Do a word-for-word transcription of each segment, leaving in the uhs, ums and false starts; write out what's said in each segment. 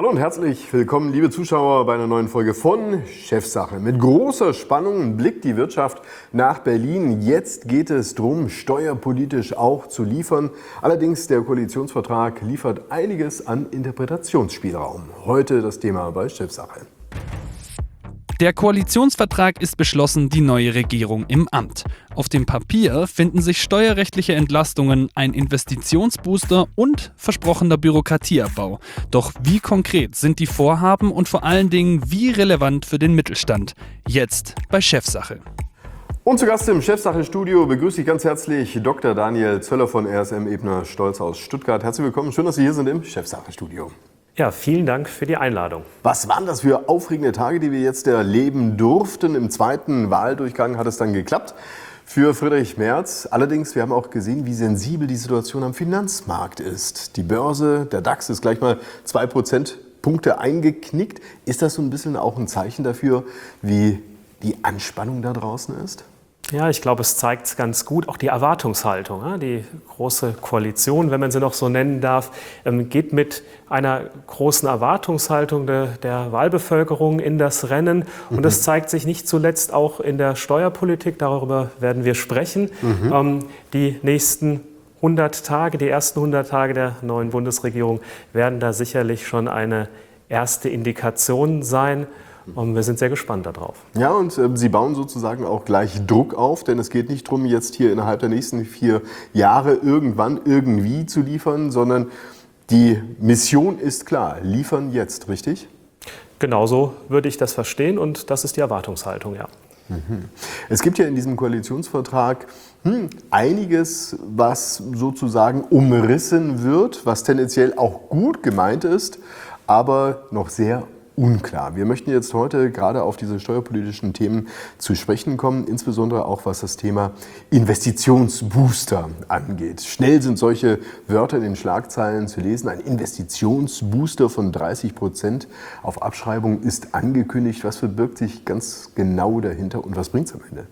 Hallo und herzlich willkommen, liebe Zuschauer, bei einer neuen Folge von Chefsache. Mit großer Spannung blickt die Wirtschaft nach Berlin. Jetzt geht es darum, steuerpolitisch auch zu liefern. Allerdings, der Koalitionsvertrag liefert einiges an Interpretationsspielraum. Heute das Thema bei Chefsache. Der Koalitionsvertrag ist beschlossen, die neue Regierung im Amt. Auf dem Papier finden sich steuerrechtliche Entlastungen, ein Investitionsbooster und versprochener Bürokratieabbau. Doch wie konkret sind die Vorhaben und vor allen Dingen wie relevant für den Mittelstand? Jetzt bei Chefsache. Und zu Gast im Chefsache-Studio begrüße ich ganz herzlich Doktor Daniel Zöller von R S M Ebner Stolz aus Stuttgart. Herzlich willkommen, schön, dass Sie hier sind im Chefsache-Studio. Ja, vielen Dank für die Einladung. Was waren das für aufregende Tage, die wir jetzt erleben durften? Im zweiten Wahldurchgang hat es dann geklappt für Friedrich Merz. Allerdings, wir haben auch gesehen, wie sensibel die Situation am Finanzmarkt ist. Die Börse, der DAX ist gleich mal zwei Prozentpunkte eingeknickt. Ist das so ein bisschen auch ein Zeichen dafür, wie die Anspannung da draußen ist? Ja, ich glaube, es zeigt ganz gut, auch die Erwartungshaltung. Die Große Koalition, wenn man sie noch so nennen darf, geht mit einer großen Erwartungshaltung der, der Wahlbevölkerung in das Rennen. Und das zeigt sich nicht zuletzt auch in der Steuerpolitik, darüber werden wir sprechen. Mhm. Die nächsten hundert Tage, die ersten hundert Tage der neuen Bundesregierung werden da sicherlich schon eine erste Indikation sein. Und wir sind sehr gespannt darauf. Ja, und äh, Sie bauen sozusagen auch gleich Druck auf, denn es geht nicht darum, jetzt hier innerhalb der nächsten vier Jahre irgendwann irgendwie zu liefern, sondern die Mission ist klar, liefern jetzt, richtig? Genauso würde ich das verstehen und das ist die Erwartungshaltung, ja. Mhm. Es gibt ja in diesem Koalitionsvertrag hm, einiges, was sozusagen umrissen wird, was tendenziell auch gut gemeint ist, aber noch sehr unklar. Wir möchten jetzt heute gerade auf diese steuerpolitischen Themen zu sprechen kommen, insbesondere auch was das Thema Investitionsbooster angeht. Schnell sind solche Wörter in den Schlagzeilen zu lesen. Ein Investitionsbooster von dreißig Prozent auf Abschreibung ist angekündigt. Was verbirgt sich ganz genau dahinter und was bringt es am Ende?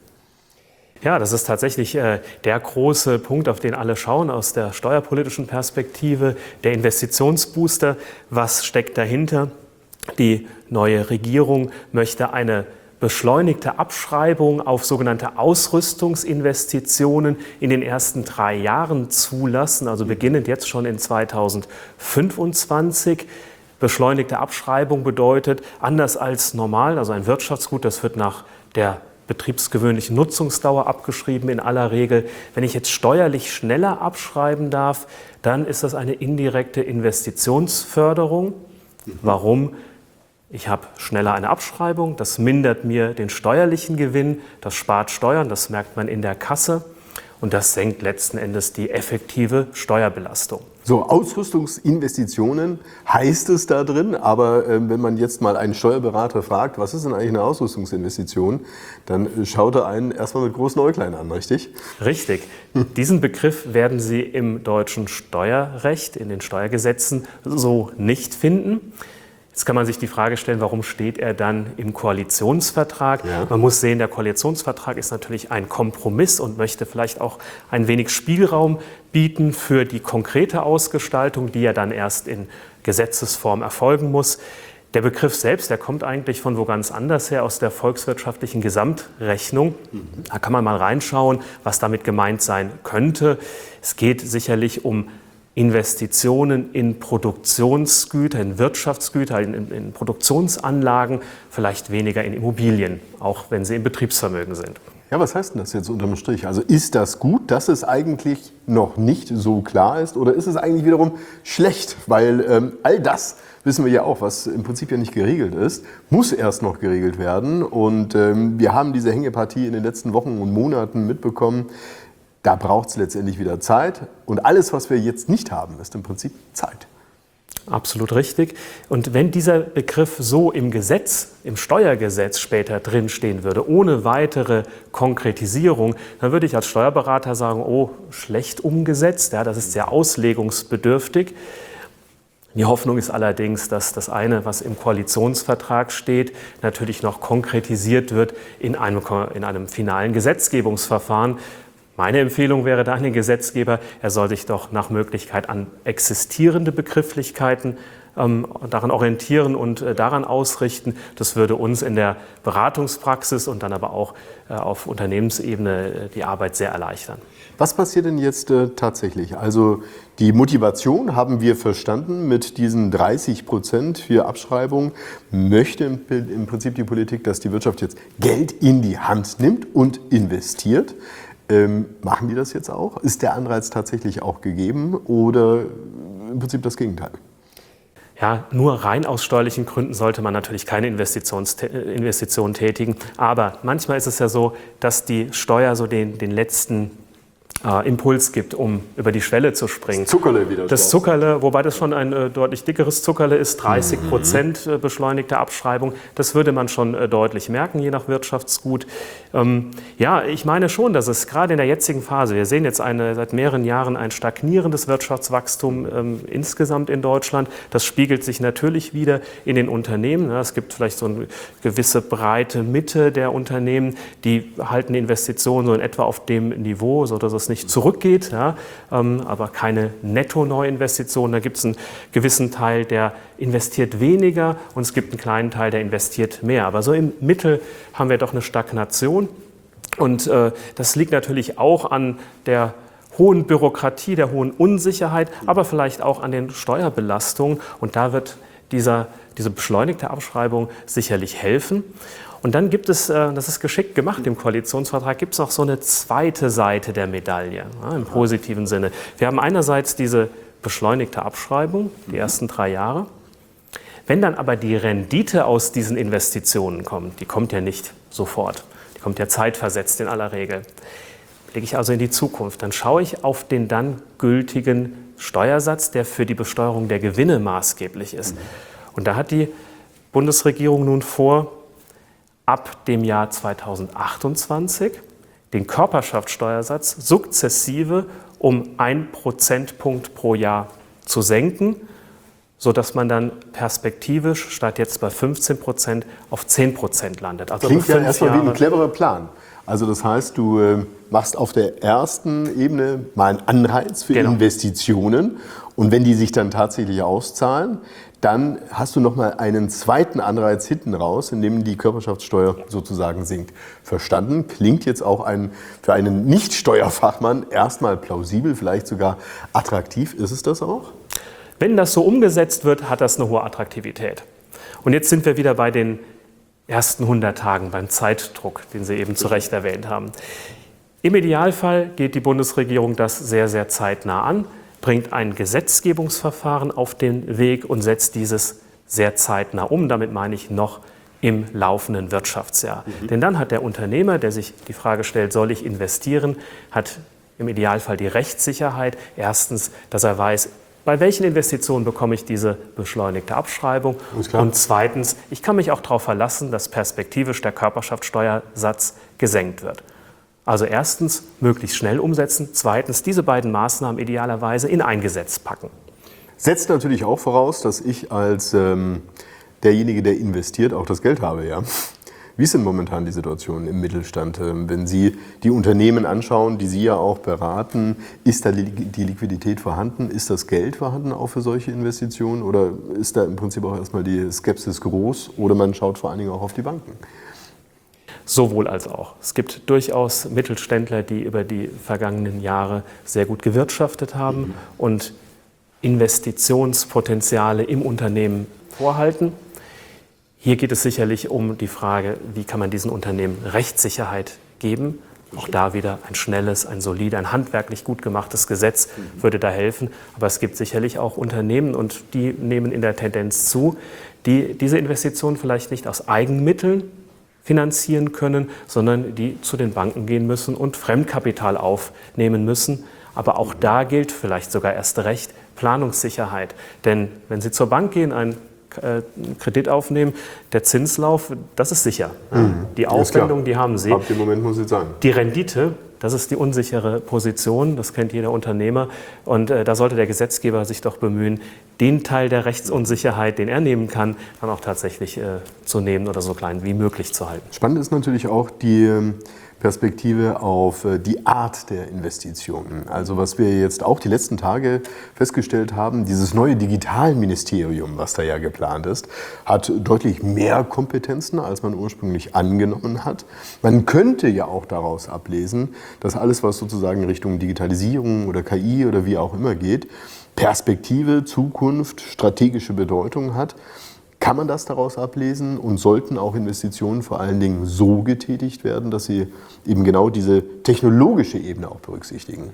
Ja, das ist tatsächlich äh, der große Punkt, auf den alle schauen aus der steuerpolitischen Perspektive. Der Investitionsbooster, was steckt dahinter? Die neue Regierung möchte eine beschleunigte Abschreibung auf sogenannte Ausrüstungsinvestitionen in den ersten drei Jahren zulassen, also beginnend jetzt schon in zweitausendfünfundzwanzig. Beschleunigte Abschreibung bedeutet, anders als normal, also ein Wirtschaftsgut, das wird nach der betriebsgewöhnlichen Nutzungsdauer abgeschrieben in aller Regel. Wenn ich jetzt steuerlich schneller abschreiben darf, dann ist das eine indirekte Investitionsförderung. Warum? Ich habe schneller eine Abschreibung, das mindert mir den steuerlichen Gewinn, das spart Steuern, das merkt man in der Kasse und das senkt letzten Endes die effektive Steuerbelastung. So, Ausrüstungsinvestitionen heißt es da drin, aber äh, wenn man jetzt mal einen Steuerberater fragt, was ist denn eigentlich eine Ausrüstungsinvestition, dann schaut er einen erstmal mit großen Äuglein an, richtig? Richtig. Diesen Begriff werden Sie im deutschen Steuerrecht, in den Steuergesetzen so nicht finden. Jetzt kann man sich die Frage stellen, warum steht er dann im Koalitionsvertrag? Ja. Man muss sehen, der Koalitionsvertrag ist natürlich ein Kompromiss und möchte vielleicht auch ein wenig Spielraum bieten für die konkrete Ausgestaltung, die ja dann erst in Gesetzesform erfolgen muss. Der Begriff selbst, der kommt eigentlich von wo ganz anders her, aus der volkswirtschaftlichen Gesamtrechnung. Da kann man mal reinschauen, was damit gemeint sein könnte. Es geht sicherlich um Investitionen in Produktionsgüter, in Wirtschaftsgüter, in, in, in Produktionsanlagen, vielleicht weniger in Immobilien, auch wenn sie im Betriebsvermögen sind. Ja, was heißt denn das jetzt unterm Strich? Also ist das gut, dass es eigentlich noch nicht so klar ist, oder ist es eigentlich wiederum schlecht? Weil ähm, all das wissen wir ja auch, was im Prinzip ja nicht geregelt ist, muss erst noch geregelt werden. Und ähm, wir haben diese Hängepartie in den letzten Wochen und Monaten mitbekommen. Da braucht es letztendlich wieder Zeit. Und alles, was wir jetzt nicht haben, ist im Prinzip Zeit. Absolut richtig. Und wenn dieser Begriff so im Gesetz, im Steuergesetz später drinstehen würde, ohne weitere Konkretisierung, dann würde ich als Steuerberater sagen, oh, schlecht umgesetzt, ja, das ist sehr auslegungsbedürftig. Die Hoffnung ist allerdings, dass das eine, was im Koalitionsvertrag steht, natürlich noch konkretisiert wird in einem, in einem finalen Gesetzgebungsverfahren. Meine Empfehlung wäre da an den Gesetzgeber, er soll sich doch nach Möglichkeit an existierende Begrifflichkeiten ähm, daran orientieren und äh, daran ausrichten. Das würde uns in der Beratungspraxis und dann aber auch äh, auf Unternehmensebene äh, die Arbeit sehr erleichtern. Was passiert denn jetzt äh, tatsächlich? Also die Motivation haben wir verstanden mit diesen dreißig Prozent für Abschreibung. Möchte im, im Prinzip die Politik, dass die Wirtschaft jetzt Geld in die Hand nimmt und investiert. Ähm, machen die das jetzt auch? Ist der Anreiz tatsächlich auch gegeben oder im Prinzip das Gegenteil? Ja, nur rein aus steuerlichen Gründen sollte man natürlich keine Investitionen tätigen. Aber manchmal ist es ja so, dass die Steuer so den, den letzten äh, Impuls gibt, um über die Schwelle zu springen. Das Zuckerle wieder. Das Zuckerle, wobei das schon ein äh, deutlich dickeres Zuckerle ist, dreißig Prozent äh, beschleunigte Abschreibung. Das würde man schon äh, deutlich merken, je nach Wirtschaftsgut. Ähm, ja, ich meine schon, dass es gerade in der jetzigen Phase, wir sehen jetzt eine, seit mehreren Jahren ein stagnierendes Wirtschaftswachstum ähm, insgesamt in Deutschland. Das spiegelt sich natürlich wieder in den Unternehmen. Ja, es gibt vielleicht so eine gewisse breite Mitte der Unternehmen, die halten die Investitionen so in etwa auf dem Niveau, sodass es nicht zurückgeht, ja, ähm, aber keine Netto-Neuinvestitionen. Da gibt es einen gewissen Teil, der investiert weniger und es gibt einen kleinen Teil, der investiert mehr. Aber so im Mittel haben wir doch eine Stagnation und äh, das liegt natürlich auch an der hohen Bürokratie, der hohen Unsicherheit, aber vielleicht auch an den Steuerbelastungen und da wird dieser, diese beschleunigte Abschreibung sicherlich helfen. Und dann gibt es, das ist geschickt gemacht im Koalitionsvertrag, gibt es noch so eine zweite Seite der Medaille, ja, im positiven Sinne. Wir haben einerseits diese beschleunigte Abschreibung, die ersten drei Jahre. Wenn dann aber die Rendite aus diesen Investitionen kommt, die kommt ja nicht sofort, die kommt ja zeitversetzt in aller Regel, blicke ich also in die Zukunft, dann schaue ich auf den dann gültigen Steuersatz, der für die Besteuerung der Gewinne maßgeblich ist. Und da hat die Bundesregierung nun vor, ab dem Jahr zweitausendachtundzwanzig den Körperschaftssteuersatz sukzessive um ein Prozentpunkt pro Jahr zu senken, sodass man dann perspektivisch statt jetzt bei fünfzehn Prozent auf zehn Prozent landet. Also klingt ja erstmal wie ein cleverer Plan. Also das heißt, du äh, machst auf der ersten Ebene mal einen Anreiz für genau. Investitionen und wenn die sich dann tatsächlich auszahlen, dann hast du nochmal einen zweiten Anreiz hinten raus, in dem die Körperschaftssteuer sozusagen sinkt. Verstanden? Klingt jetzt auch ein, für einen Nicht-Steuerfachmann erstmal plausibel, vielleicht sogar attraktiv. Ist es das auch? Wenn das so umgesetzt wird, hat das eine hohe Attraktivität. Und jetzt sind wir wieder bei den ersten hundert Tagen, beim Zeitdruck, den Sie eben zu Recht erwähnt haben. Im Idealfall geht die Bundesregierung das sehr, sehr zeitnah an, bringt ein Gesetzgebungsverfahren auf den Weg und setzt dieses sehr zeitnah um. Damit meine ich noch im laufenden Wirtschaftsjahr. Mhm. Denn dann hat der Unternehmer, der sich die Frage stellt, soll ich investieren, hat im Idealfall die Rechtssicherheit. Erstens, dass er weiß, bei welchen Investitionen bekomme ich diese beschleunigte Abschreibung? Und zweitens, ich kann mich auch darauf verlassen, dass perspektivisch der Körperschaftssteuersatz gesenkt wird. Also erstens, möglichst schnell umsetzen. Zweitens, diese beiden Maßnahmen idealerweise in ein Gesetz packen. Setzt natürlich auch voraus, dass ich als ähm, derjenige, der investiert, auch das Geld habe. Ja? Wie ist denn momentan die Situation im Mittelstand? Wenn Sie die Unternehmen anschauen, die Sie ja auch beraten, ist da die Liquidität vorhanden? Ist das Geld vorhanden auch für solche Investitionen? Oder ist da im Prinzip auch erstmal die Skepsis groß? Oder man schaut vor allen Dingen auch auf die Banken? Sowohl als auch. Es gibt durchaus Mittelständler, die über die vergangenen Jahre sehr gut gewirtschaftet haben mhm. und Investitionspotenziale im Unternehmen vorhalten. Hier geht es sicherlich um die Frage, wie kann man diesen Unternehmen Rechtssicherheit geben. Auch da wieder ein schnelles, ein solides, ein handwerklich gut gemachtes Gesetz würde da helfen. Aber es gibt sicherlich auch Unternehmen, und die nehmen in der Tendenz zu, die diese Investitionen vielleicht nicht aus Eigenmitteln finanzieren können, sondern die zu den Banken gehen müssen und Fremdkapital aufnehmen müssen. Aber auch da gilt vielleicht sogar erst recht Planungssicherheit. Denn wenn Sie zur Bank gehen, einen Kredit aufnehmen, der Zinslauf, das ist sicher. Mhm. Die Aufwendungen, die haben Sie. Ab dem Moment muss ich sagen. Die Rendite, das ist die unsichere Position, das kennt jeder Unternehmer. Und äh, da sollte der Gesetzgeber sich doch bemühen, den Teil der Rechtsunsicherheit, den er nehmen kann, dann auch tatsächlich äh, zu nehmen oder so klein wie möglich zu halten. Spannend ist natürlich auch die Perspektive auf die Art der Investitionen. Also was wir jetzt auch die letzten Tage festgestellt haben, dieses neue Digitalministerium, was da ja geplant ist, hat deutlich mehr Kompetenzen, als man ursprünglich angenommen hat. Man könnte ja auch daraus ablesen, dass alles, was sozusagen in Richtung Digitalisierung oder K I oder wie auch immer geht, Perspektive, Zukunft, strategische Bedeutung hat. Kann man das daraus ablesen und sollten auch Investitionen vor allen Dingen so getätigt werden, dass sie eben genau diese technologische Ebene auch berücksichtigen?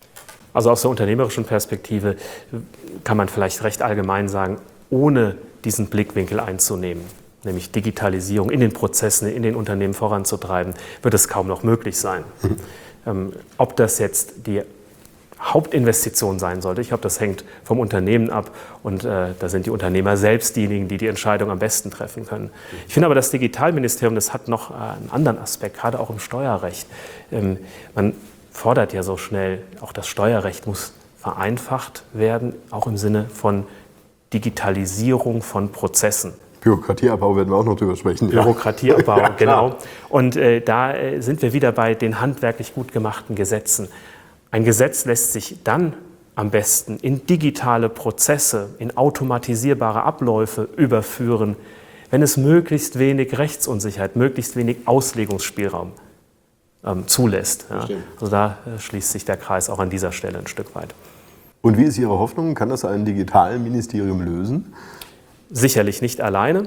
Also aus der unternehmerischen Perspektive kann man vielleicht recht allgemein sagen, ohne diesen Blickwinkel einzunehmen, nämlich Digitalisierung in den Prozessen, in den Unternehmen voranzutreiben, wird es kaum noch möglich sein. Mhm. Ähm, ob das jetzt die Hauptinvestition sein sollte. Ich glaube, das hängt vom Unternehmen ab und äh, da sind die Unternehmer selbst diejenigen, die die Entscheidung am besten treffen können. Ich finde aber, das Digitalministerium, das hat noch äh, einen anderen Aspekt, gerade auch im Steuerrecht. Ähm, man fordert ja so schnell, auch das Steuerrecht muss vereinfacht werden, auch im Sinne von Digitalisierung von Prozessen. Bürokratieabbau werden wir auch noch drüber sprechen. Bürokratieabbau, ja, genau. Und äh, da äh, sind wir wieder bei den handwerklich gut gemachten Gesetzen. Ein Gesetz lässt sich dann am besten in digitale Prozesse, in automatisierbare Abläufe überführen, wenn es möglichst wenig Rechtsunsicherheit, möglichst wenig Auslegungsspielraum ähm, zulässt. Ja. Also da äh, schließt sich der Kreis auch an dieser Stelle ein Stück weit. Und wie ist Ihre Hoffnung? Kann das ein Digitalministerium lösen? Sicherlich nicht alleine.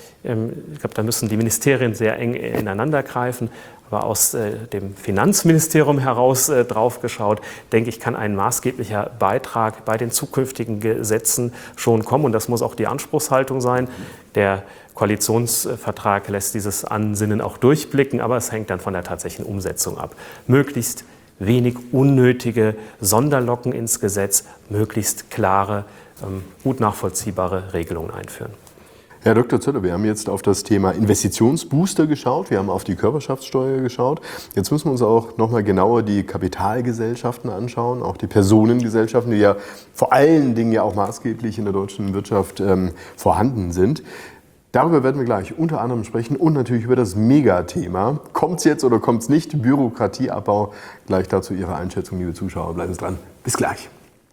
Ich glaube, da müssen die Ministerien sehr eng ineinander greifen. Aber aus äh, dem Finanzministerium heraus äh, drauf geschaut, denke ich, kann ein maßgeblicher Beitrag bei den zukünftigen Gesetzen schon kommen. Und das muss auch die Anspruchshaltung sein. Der Koalitionsvertrag lässt dieses Ansinnen auch durchblicken, aber es hängt dann von der tatsächlichen Umsetzung ab. Möglichst wenig unnötige Sonderlocken ins Gesetz, möglichst klare, ähm, gut nachvollziehbare Regelungen einführen. Herr Doktor Zöller, wir haben jetzt auf das Thema Investitionsbooster geschaut, wir haben auf die Körperschaftssteuer geschaut. Jetzt müssen wir uns auch noch mal genauer die Kapitalgesellschaften anschauen, auch die Personengesellschaften, die ja vor allen Dingen ja auch maßgeblich in der deutschen Wirtschaft ähm, vorhanden sind. Darüber werden wir gleich unter anderem sprechen und natürlich über das Megathema. Kommt es jetzt oder kommt es nicht? Bürokratieabbau. Gleich dazu Ihre Einschätzung, liebe Zuschauer. Bleiben Sie dran. Bis gleich.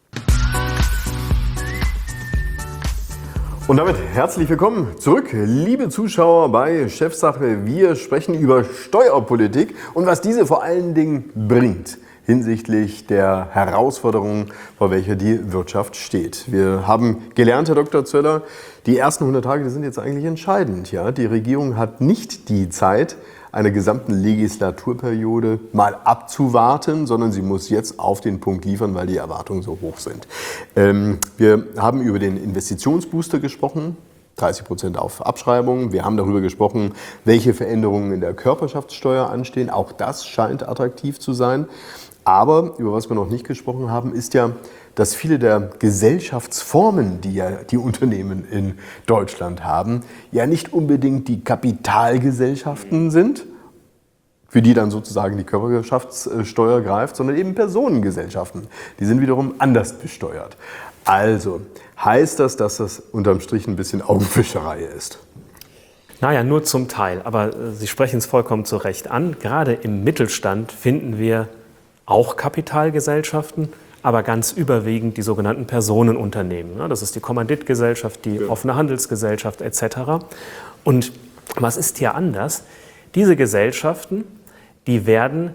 Und damit herzlich willkommen zurück, liebe Zuschauer bei Chefsache. Wir sprechen über Steuerpolitik und was diese vor allen Dingen bringt hinsichtlich der Herausforderungen, vor welcher die Wirtschaft steht. Wir haben gelernt, Herr Doktor Zöller, die ersten hundert Tage, die sind jetzt eigentlich entscheidend. Ja? Die Regierung hat nicht die Zeit, einer gesamten Legislaturperiode mal abzuwarten, sondern sie muss jetzt auf den Punkt liefern, weil die Erwartungen so hoch sind. Ähm, wir haben über den Investitionsbooster gesprochen, dreißig Prozent auf Abschreibungen. Wir haben darüber gesprochen, welche Veränderungen in der Körperschaftssteuer anstehen. Auch das scheint attraktiv zu sein. Aber über was wir noch nicht gesprochen haben, ist ja, dass viele der Gesellschaftsformen, die ja die Unternehmen in Deutschland haben, ja nicht unbedingt die Kapitalgesellschaften sind, für die dann sozusagen die Körperschaftssteuer greift, sondern eben Personengesellschaften. Die sind wiederum anders besteuert. Also heißt das, dass das unterm Strich ein bisschen Augenwischerei ist? Naja, nur zum Teil. Aber Sie sprechen es vollkommen zu Recht an. Gerade im Mittelstand finden wir auch Kapitalgesellschaften, aber ganz überwiegend die sogenannten Personenunternehmen. Das ist die Kommanditgesellschaft, die offene Handelsgesellschaft et cetera. Und was ist hier anders? Diese Gesellschaften, die werden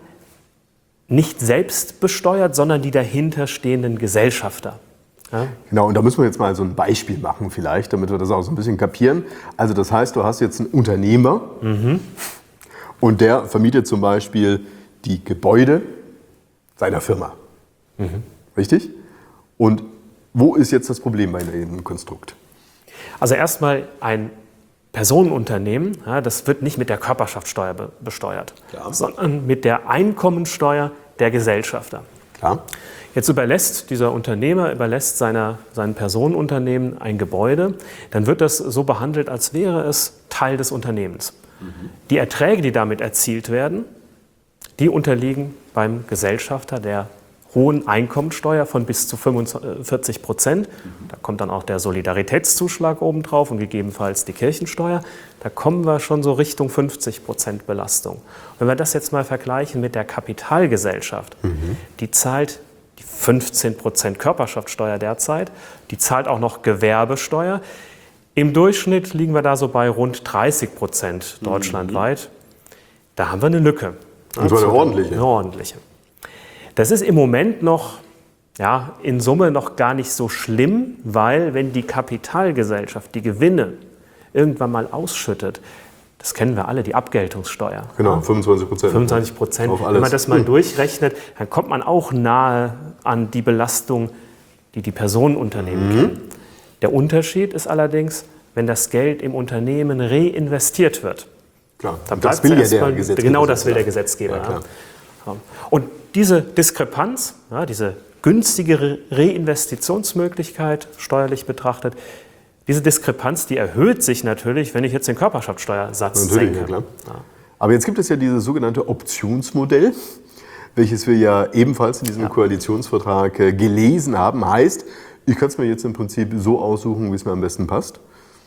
nicht selbst besteuert, sondern die dahinterstehenden Gesellschafter. Ja? Genau, und da müssen wir jetzt mal so ein Beispiel machen vielleicht, damit wir das auch so ein bisschen kapieren. Also das heißt, du hast jetzt einen Unternehmer mhm. und der vermietet zum Beispiel die Gebäude seiner Firma. Mhm. Richtig? Und wo ist jetzt das Problem bei dem Konstrukt? Also erstmal ein Personenunternehmen, ja, das wird nicht mit der Körperschaftssteuer be- besteuert, Klar. sondern mit der Einkommensteuer der Gesellschafter. Klar. Jetzt überlässt dieser Unternehmer, überlässt seiner, seinem Personenunternehmen ein Gebäude, dann wird das so behandelt, als wäre es Teil des Unternehmens. Mhm. Die Erträge, die damit erzielt werden, die unterliegen beim Gesellschafter, der hohen Einkommensteuer von bis zu fünfundvierzig Prozent. Da kommt dann auch der Solidaritätszuschlag obendrauf und gegebenenfalls die Kirchensteuer. Da kommen wir schon so Richtung fünfzig Prozent Belastung. Und wenn wir das jetzt mal vergleichen mit der Kapitalgesellschaft, mhm. die zahlt die fünfzehn Prozent Körperschaftssteuer derzeit, die zahlt auch noch Gewerbesteuer. Im Durchschnitt liegen wir da so bei rund dreißig Prozent deutschlandweit. Da haben wir eine Lücke. Und zwar eine ordentliche. Eine ordentliche. Das ist im Moment noch, ja, in Summe noch gar nicht so schlimm, weil wenn die Kapitalgesellschaft die Gewinne irgendwann mal ausschüttet, das kennen wir alle, die Abgeltungssteuer. Genau, fünfundzwanzig Prozent. fünfundzwanzig Prozent. Wenn man das mal hm. durchrechnet, dann kommt man auch nahe an die Belastung, die die Personenunternehmen mhm. kennen. Der Unterschied ist allerdings, wenn das Geld im Unternehmen reinvestiert wird. Klar, dann das will ja der Gesetzgeber. Genau das will der Gesetzgeber. Ja, ja. Und diese Diskrepanz, ja, diese günstige Reinvestitionsmöglichkeit, steuerlich betrachtet, diese Diskrepanz, die erhöht sich natürlich, wenn ich jetzt den Körperschaftssteuersatz natürlich, senke. Ja, klar. Ja. Aber jetzt gibt es ja dieses sogenannte Optionsmodell, welches wir ja ebenfalls in diesem ja. Koalitionsvertrag gelesen haben. Heißt, ich kann es mir jetzt im Prinzip so aussuchen, wie es mir am besten passt.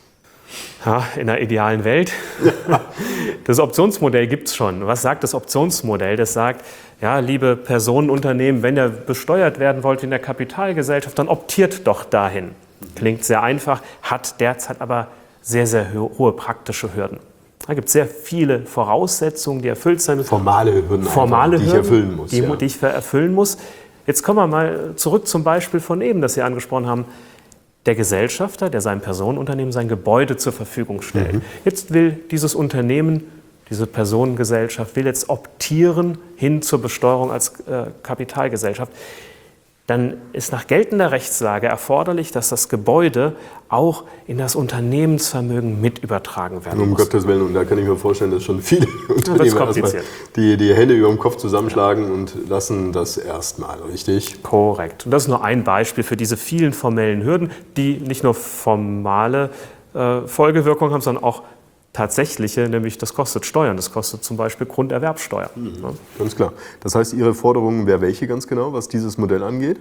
Ja, in einer idealen Welt. Ja. Das Optionsmodell gibt es schon. Was sagt das Optionsmodell? Das sagt, ja, liebe Personenunternehmen, wenn ihr besteuert werden wollt in der Kapitalgesellschaft, dann optiert doch dahin. Klingt sehr einfach, hat derzeit aber sehr, sehr hohe praktische Hürden. Da gibt es sehr viele Voraussetzungen, die erfüllt sein müssen. Formale Hürden, Formale einfach, die Hürden, ich erfüllen muss. Die, ja. die ich erfüllen muss. Jetzt kommen wir mal zurück zum Beispiel von eben, das Sie angesprochen haben. Der Gesellschafter, der seinem Personenunternehmen sein Gebäude zur Verfügung stellt. Mhm. Jetzt will dieses Unternehmen, diese Personengesellschaft, will jetzt optieren hin zur Besteuerung als äh, Kapitalgesellschaft. Dann ist nach geltender Rechtslage erforderlich, dass das Gebäude auch in das Unternehmensvermögen mit übertragen werden um muss. Um Gottes Willen, und da kann ich mir vorstellen, dass schon viele Unternehmen erstmal die, die Hände über dem Kopf zusammenschlagen ja. und lassen das erstmal, richtig? Korrekt. Und das ist nur ein Beispiel für diese vielen formellen Hürden, die nicht nur formale äh, Folgewirkungen haben, sondern auch tatsächliche, nämlich das kostet Steuern. Das kostet zum Beispiel Grunderwerbsteuer. Mhm. Ja. Ganz klar. Das heißt, Ihre Forderung wäre welche ganz genau, was dieses Modell angeht?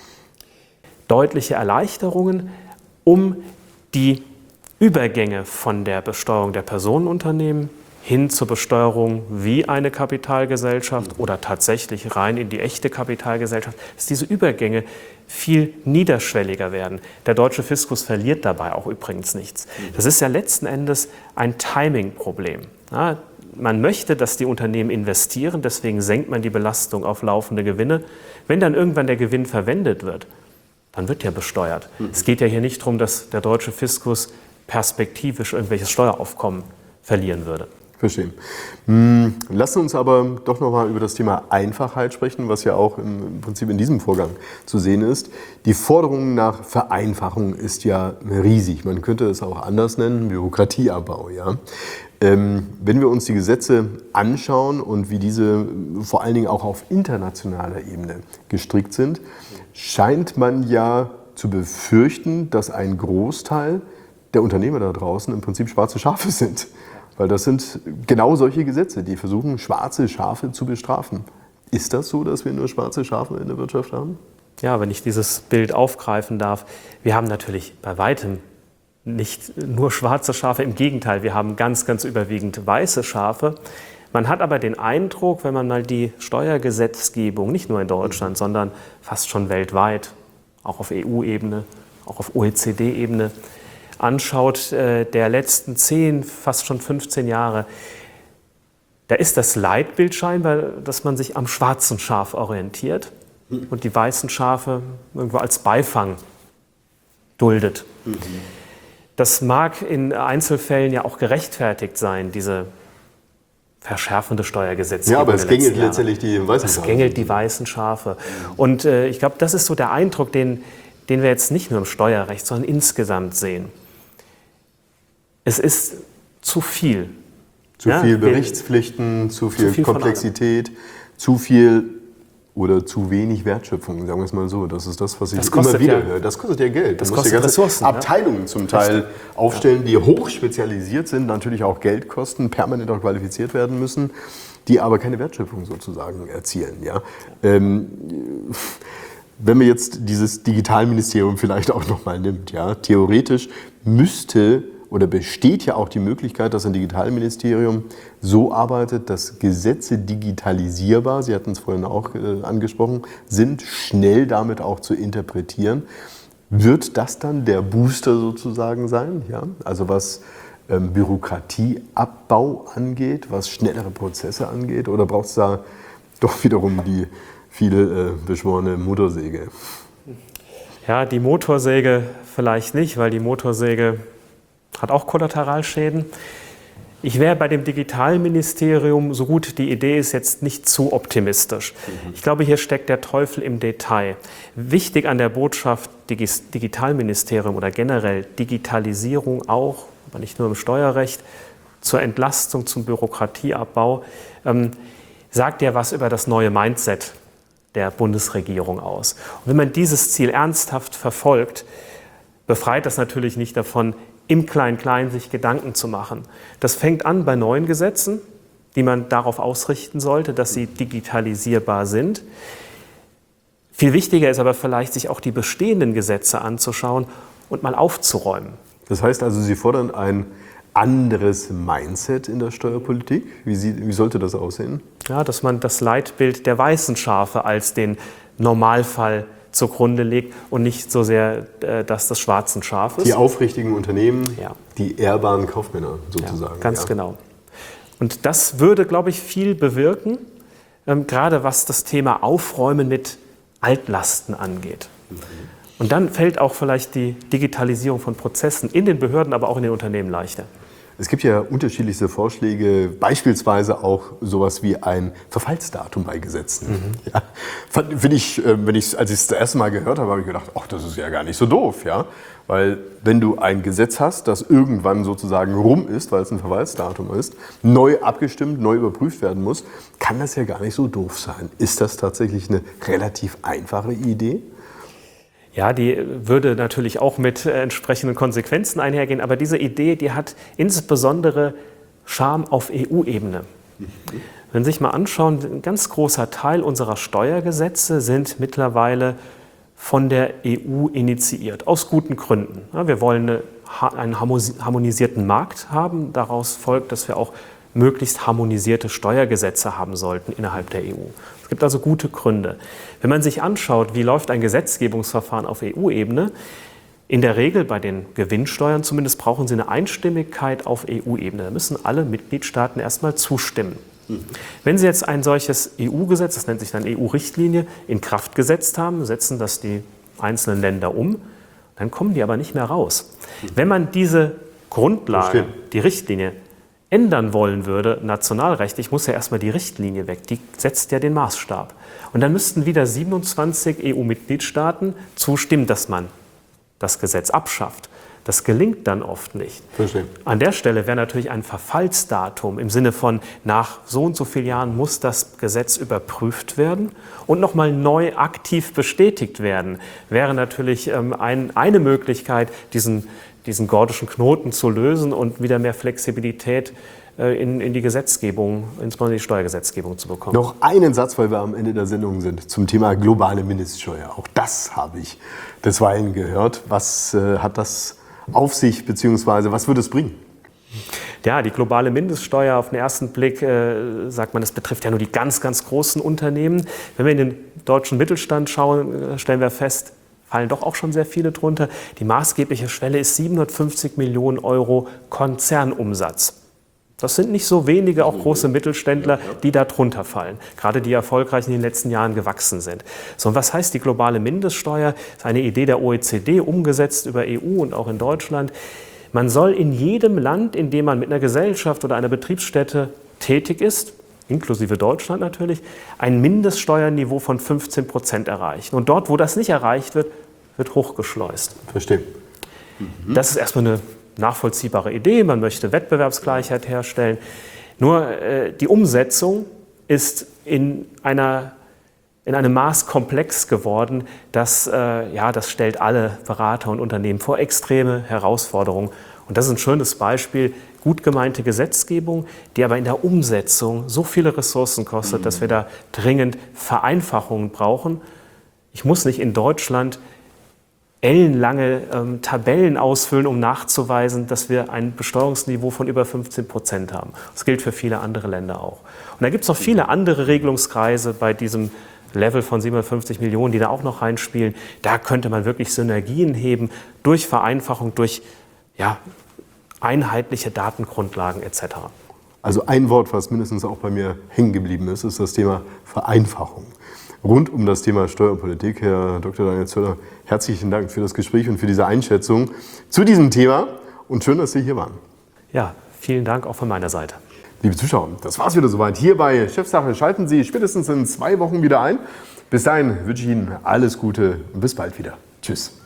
Deutliche Erleichterungen, um die Übergänge von der Besteuerung der Personenunternehmen hin zur Besteuerung wie eine Kapitalgesellschaft oder tatsächlich rein in die echte Kapitalgesellschaft, dass diese Übergänge viel niederschwelliger werden. Der deutsche Fiskus verliert dabei auch übrigens nichts. Das ist ja letzten Endes ein Timing-Problem. Ja, man möchte, dass die Unternehmen investieren, deswegen senkt man die Belastung auf laufende Gewinne. Wenn dann irgendwann der Gewinn verwendet wird, dann wird ja besteuert. Mhm. Es geht ja hier nicht darum, dass der deutsche Fiskus perspektivisch irgendwelches Steueraufkommen verlieren würde. Verstehen. Hm, lassen uns aber doch noch mal über das Thema Einfachheit sprechen, was ja auch im Prinzip in diesem Vorgang zu sehen ist. Die Forderung nach Vereinfachung ist ja riesig. Man könnte es auch anders nennen, Bürokratieabbau. Ja? Ähm, wenn wir uns die Gesetze anschauen und wie diese vor allen Dingen auch auf internationaler Ebene gestrickt sind, scheint man ja zu befürchten, dass ein Großteil der Unternehmer da draußen im Prinzip schwarze Schafe sind. Weil das sind genau solche Gesetze, die versuchen, schwarze Schafe zu bestrafen. Ist das so, dass wir nur schwarze Schafe in der Wirtschaft haben? Ja, wenn ich dieses Bild aufgreifen darf. Wir haben natürlich bei weitem nicht nur schwarze Schafe, im Gegenteil, wir haben ganz, ganz überwiegend weiße Schafe. Man hat aber den Eindruck, wenn man mal die Steuergesetzgebung, nicht nur in Deutschland, sondern fast schon weltweit, auch auf E U-Ebene, auch auf O E C D-Ebene, anschaut, äh, der letzten zehn, fast schon fünfzehn Jahre, da ist das Leitbild scheinbar, dass man sich am schwarzen Schaf orientiert und die weißen Schafe irgendwo als Beifang duldet. Mhm. Das mag in Einzelfällen ja auch gerechtfertigt sein, diese verschärfende Steuergesetzgebung. Ja, aber es gängelt letztendlich die weißen Schafe. Es Schafe. gängelt die weißen Schafe. Und äh, ich glaube, das ist so der Eindruck, den, den wir jetzt nicht nur im Steuerrecht, sondern insgesamt sehen. Es ist zu viel. Zu ja, viel Berichtspflichten, zu viel, zu viel Komplexität, zu viel oder zu wenig Wertschöpfung, sagen wir es mal so. Das ist das, was ich das immer wieder ja, höre. Das kostet ja Geld. Das du kostet musst ja ganze Ressourcen. Abteilungen ja. zum Teil Richtig. aufstellen, die hochspezialisiert sind, natürlich auch Geld kosten, permanent auch qualifiziert werden müssen. die aber keine Wertschöpfung sozusagen erzielen. Ja? Ähm, wenn man jetzt dieses Digitalministerium vielleicht auch nochmal nimmt, ja, theoretisch müsste oder besteht ja auch die Möglichkeit, dass ein Digitalministerium so arbeitet, dass Gesetze digitalisierbar, Sie hatten es vorhin auch äh, angesprochen, sind, schnell damit auch zu interpretieren. Wird das dann der Booster sozusagen sein? Ja? Also was ähm, Bürokratieabbau angeht, was schnellere Prozesse angeht? Oder braucht es da doch wiederum die viele äh, beschworene Motorsäge? Ja, die Motorsäge vielleicht nicht, weil die Motorsäge hat auch Kollateralschäden. Ich wäre bei dem Digitalministerium, so gut die Idee ist, jetzt nicht zu optimistisch. Mhm. Ich glaube, hier steckt der Teufel im Detail. Wichtig an der Botschaft Digitalministerium oder generell Digitalisierung auch, aber nicht nur im Steuerrecht, zur Entlastung, zum Bürokratieabbau, ähm, sagt ja was über das neue Mindset der Bundesregierung aus. Und wenn man dieses Ziel ernsthaft verfolgt, befreit das natürlich nicht davon, im Klein-Klein sich Gedanken zu machen. Das fängt an bei neuen Gesetzen, die man darauf ausrichten sollte, dass sie digitalisierbar sind. Viel wichtiger ist aber vielleicht, sich auch die bestehenden Gesetze anzuschauen und mal aufzuräumen. Das heißt also, Sie fordern ein anderes Mindset in der Steuerpolitik? Wie, sie, wie sollte das aussehen? Ja, dass man das Leitbild der weißen Schafe als den Normalfall zugrunde legt und nicht so sehr äh, das des schwarzen Schafes. Die aufrichtigen Unternehmen, ja. Die ehrbaren Kaufmänner sozusagen. Ja, ganz ja. genau. Und das würde, glaube ich, viel bewirken, ähm, gerade was das Thema Aufräumen mit Altlasten angeht. Mhm. Und dann fällt auch vielleicht die Digitalisierung von Prozessen in den Behörden, aber auch in den Unternehmen leichter. Es gibt ja unterschiedlichste Vorschläge, beispielsweise auch sowas wie ein Verfallsdatum bei Gesetzen. Mhm. Ja, finde ich, wenn ich, als ich es das erste Mal gehört habe, habe ich gedacht, ach, das ist ja gar nicht so doof, ja, weil wenn du ein Gesetz hast, das irgendwann sozusagen rum ist, weil es ein Verfallsdatum ist, neu abgestimmt, neu überprüft werden muss, kann das ja gar nicht so doof sein. Ist das tatsächlich eine relativ einfache Idee? Ja, die würde natürlich auch mit entsprechenden Konsequenzen einhergehen, aber diese Idee, die hat insbesondere Charme auf E U-Ebene. Mhm. Wenn Sie sich mal anschauen, ein ganz großer Teil unserer Steuergesetze sind mittlerweile von der E U initiiert, aus guten Gründen. Ja, wir wollen eine, einen harmonisierten Markt haben, daraus folgt, dass wir auch möglichst harmonisierte Steuergesetze haben sollten innerhalb der E U. Es gibt also gute Gründe. Wenn man sich anschaut, wie läuft ein Gesetzgebungsverfahren auf E U-Ebene, in der Regel bei den Gewinnsteuern zumindest brauchen Sie eine Einstimmigkeit auf E U-Ebene. Da müssen alle Mitgliedstaaten erstmal zustimmen. Mhm. Wenn Sie jetzt ein solches E U-Gesetz, das nennt sich dann E U-Richtlinie, in Kraft gesetzt haben, setzen das die einzelnen Länder um, dann kommen die aber nicht mehr raus. Mhm. Wenn man diese Grundlage, die Richtlinie, ändern wollen würde, nationalrechtlich, muss ja erstmal die Richtlinie weg. Die setzt ja den Maßstab. Und dann müssten wieder siebenundzwanzig E U-Mitgliedstaaten zustimmen, dass man das Gesetz abschafft. Das gelingt dann oft nicht. Verstehe. An der Stelle wäre natürlich ein Verfallsdatum im Sinne von nach so und so vielen Jahren muss das Gesetz überprüft werden und nochmal neu aktiv bestätigt werden, wäre natürlich ähm, ein, eine Möglichkeit, diesen diesen gordischen Knoten zu lösen und wieder mehr Flexibilität äh, in, in die Gesetzgebung, insbesondere die Steuergesetzgebung zu bekommen. Noch einen Satz, weil wir am Ende der Sendung sind, zum Thema globale Mindeststeuer. Auch das habe ich desweilen gehört. Was äh, hat das auf sich, beziehungsweise was wird es bringen? Ja, die globale Mindeststeuer auf den ersten Blick, äh, sagt man, das betrifft ja nur die ganz, ganz großen Unternehmen. Wenn wir in den deutschen Mittelstand schauen, stellen wir fest, fallen doch auch schon sehr viele drunter. Die maßgebliche Schwelle ist siebenhundertfünfzig Millionen Euro Konzernumsatz. Das sind nicht so wenige, auch große Mittelständler, die da drunter fallen. Gerade die erfolgreich in den letzten Jahren gewachsen sind. So, und was heißt die globale Mindeststeuer? Das ist eine Idee der O E C D, umgesetzt über E U und auch in Deutschland. Man soll in jedem Land, in dem man mit einer Gesellschaft oder einer Betriebsstätte tätig ist, inklusive Deutschland natürlich, ein Mindeststeuerniveau von fünfzehn Prozent erreichen. Und dort, wo das nicht erreicht wird, wird hochgeschleust. Verstehe. Mhm. Das ist erstmal eine nachvollziehbare Idee. Man möchte Wettbewerbsgleichheit herstellen. Nur äh, die Umsetzung ist in einer in einem Maß komplex geworden, dass, äh, ja, das stellt alle Berater und Unternehmen vor extreme Herausforderungen. Und das ist ein schönes Beispiel, gut gemeinte Gesetzgebung, die aber in der Umsetzung so viele Ressourcen kostet, dass wir da dringend Vereinfachungen brauchen. Ich muss nicht in Deutschland ellenlange ähm, Tabellen ausfüllen, um nachzuweisen, dass wir ein Besteuerungsniveau von über fünfzehn Prozent haben. Das gilt für viele andere Länder auch. Und da gibt es noch viele andere Regelungskreise bei diesem Level von siebenhundertfünfzig Millionen, die da auch noch reinspielen. Da könnte man wirklich Synergien heben durch Vereinfachung, durch ja, einheitliche Datengrundlagen et cetera. Also ein Wort, was mindestens auch bei mir hängen geblieben ist, ist das Thema Vereinfachung. Rund um das Thema Steuerpolitik, Herr Doktor Daniel Zöller, herzlichen Dank für das Gespräch und für diese Einschätzung zu diesem Thema und schön, dass Sie hier waren. Ja, vielen Dank auch von meiner Seite. Liebe Zuschauer, das war's wieder soweit hier bei Chefsache. Schalten Sie spätestens in zwei Wochen wieder ein. Bis dahin wünsche ich Ihnen alles Gute und bis bald wieder. Tschüss.